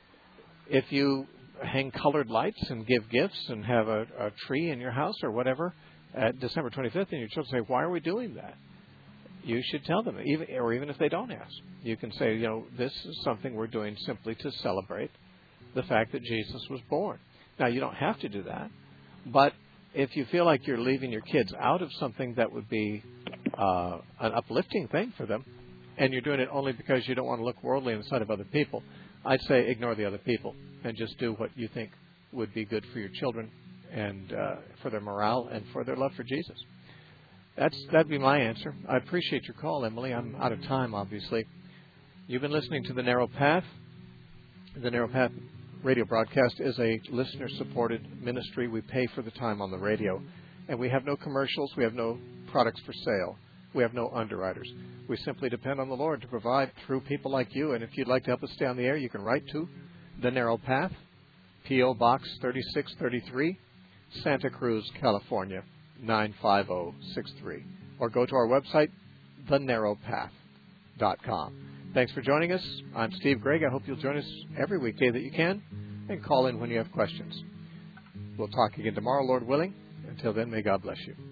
if you hang colored lights and give gifts and have a, a tree in your house or whatever at December twenty-fifth, and your children say, why are we doing that? You should tell them, even, or even if they don't ask. You can say, you know, this is something we're doing simply to celebrate the fact that Jesus was born. Now, you don't have to do that, but if you feel like you're leaving your kids out of something that would be uh, an uplifting thing for them, and you're doing it only because you don't want to look worldly in the sight of other people, I'd say ignore the other people and just do what you think would be good for your children and uh, for their morale and for their love for Jesus. That's that'd be my answer. I appreciate your call, Emily. I'm out of time, obviously. You've been listening to The Narrow Path. The Narrow Path radio broadcast is a listener-supported ministry. We pay for the time on the radio, and we have no commercials. We have no products for sale. We have no underwriters. We simply depend on the Lord to provide through people like you. And if you'd like to help us stay on the air, you can write to The Narrow Path, P O Box thirty-six thirty-three, Santa Cruz, California, nine five zero six three. Or go to our website, the narrow path dot com. Thanks for joining us. I'm Steve Gregg. I hope you'll join us every weekday that you can, and call in when you have questions. We'll talk again tomorrow, Lord willing. Until then, may God bless you.